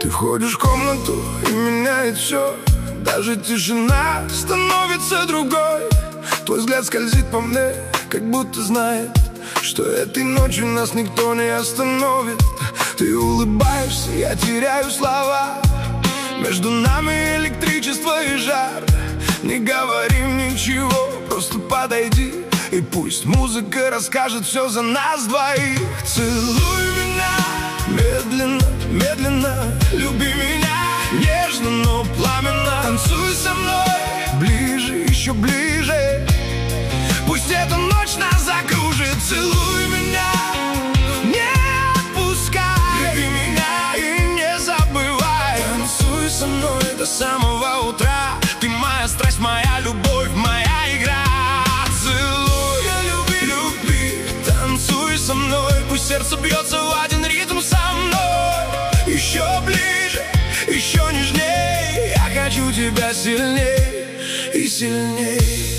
Ты входишь в комнату и меняет все. Даже тишина становится другой. Твой взгляд скользит по мне, как будто знает, что этой ночью нас никто не остановит. Ты улыбаешься, я теряю слова. Между нами электричество и жар. Не говорим ничего, просто подойди, и пусть музыка расскажет все за нас двоих. Целуй меня медленно, медленно, люби меня нежно, но пламенно. Танцуй со мной ближе, еще ближе. Пусть эта ночь нас закружит. Целуй меня, не отпускай, люби меня и не забывай. Танцуй со мной до самого утра. Ты моя страсть, моя любовь, моя игра. Целуй, люби, танцуй со мной. Пусть сердце бьется в один ритм со мной. Еще ближе, еще нежней. Я хочу тебя сильней и сильней.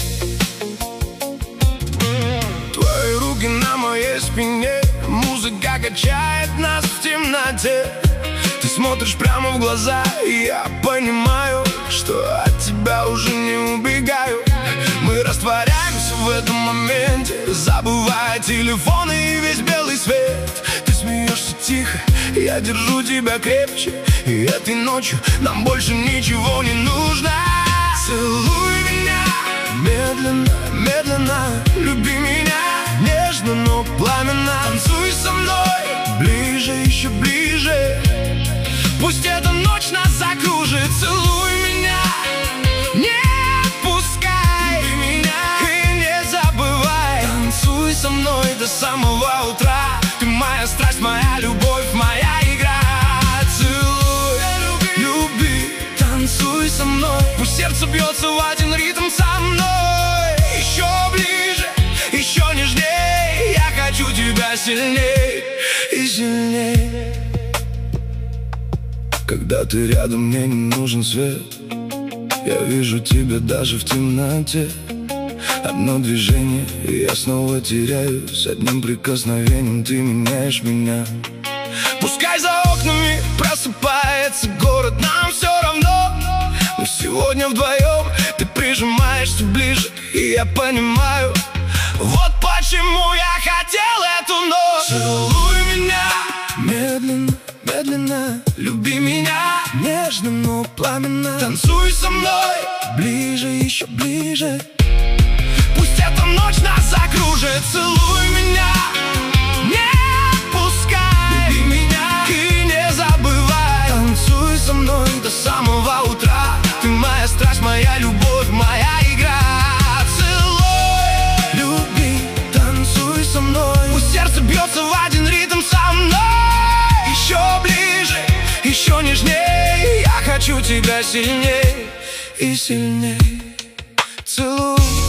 Твои руки на моей спине. Музыка качает нас в темноте. Ты смотришь прямо в глаза, и я понимаю, что от тебя уже не убегаю. Мы растворяемся в этом моменте, забывая телефоны и весь белый свет. Ты смеешься тихо, я держу тебя крепче, и этой ночью нам больше ничего не нужно. Целуй меня медленно, медленно, люби меня нежно, но пламенно. Танцуй со мной ближе, еще ближе. Пусть эта ночь нас закружит. Целуй меня, не отпускай, люби меня и не забывай. Танцуй со мной до самого утра. Ты моя страсть, моя любовь, моя игра. Целуй, люби, танцуй со мной. Пусть сердце бьется в один ритм со мной. Еще ближе, еще нежней. Я хочу тебя сильней и сильней. Когда ты рядом, мне не нужен свет. Я вижу тебя даже в темноте. Одно движение, и я снова теряюсь. Одним прикосновением ты меняешь меня. Пускай за окнами просыпается город, нам все равно. Но сегодня вдвоем ты прижимаешься ближе, и я понимаю, вот почему я хотел эту ночь. Целуй меня медленно, медленно, люби меня нежно, но пламенно. Танцуй со мной ближе, еще ближе. Пусть эта ночь нас закружит. Целуй меня, не отпускай, люби меня и не забывай. Танцуй со мной до самого утра. Ты моя страсть, моя любовь, моя игра. Целуй, люби, танцуй со мной. Пусть сердце бьется в один ритм со мной. Еще ближе, еще нежней. Я хочу тебя сильней и сильней. Целуй.